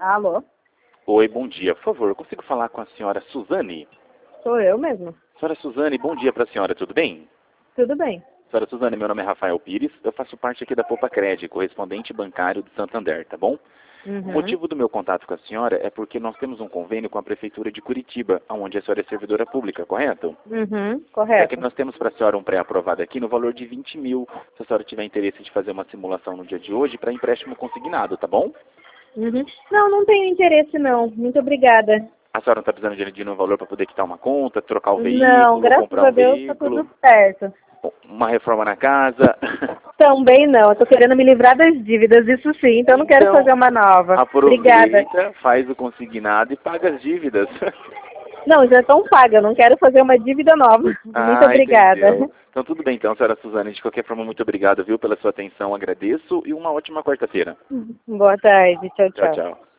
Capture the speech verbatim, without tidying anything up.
Alô? Oi, bom dia. Por favor, eu consigo falar com a senhora Suzane? Sou eu mesmo. Senhora Suzane, bom dia para a senhora, tudo bem? Tudo bem. Senhora Suzane, meu nome é Rafael Pires, eu faço parte aqui da Poupa Cred, correspondente bancário de Santander, tá bom? Uhum. O motivo do meu contato com a senhora é porque nós temos um convênio com a Prefeitura de Curitiba, onde a senhora é servidora pública, correto? Uhum, É correto. que nós temos para a senhora um pré-aprovado aqui no valor de vinte mil, se a senhora tiver interesse de fazer uma simulação no dia de hoje para empréstimo consignado, tá bom? Uhum. Não, não tenho interesse não. Muito obrigada. A senhora não está precisando de dinheiro no valor para poder quitar uma conta, trocar o Não, veículo, graças comprar a um Deus tá veículo, tudo certo. uma reforma na casa. Também não. Eu tô querendo me livrar das dívidas, isso sim. Então eu não quero Então, fazer uma nova. Obrigada. aproveita, faz o consignado e paga as dívidas. Não, já estão pagas. Eu não quero fazer uma dívida nova. Muito Ah, obrigada. entendeu. Então tudo bem então, senhora Suzane. De qualquer forma, muito obrigado, viu, pela sua atenção. Agradeço e uma ótima quarta-feira. Boa tarde. Tchau, Tchau, tchau. tchau.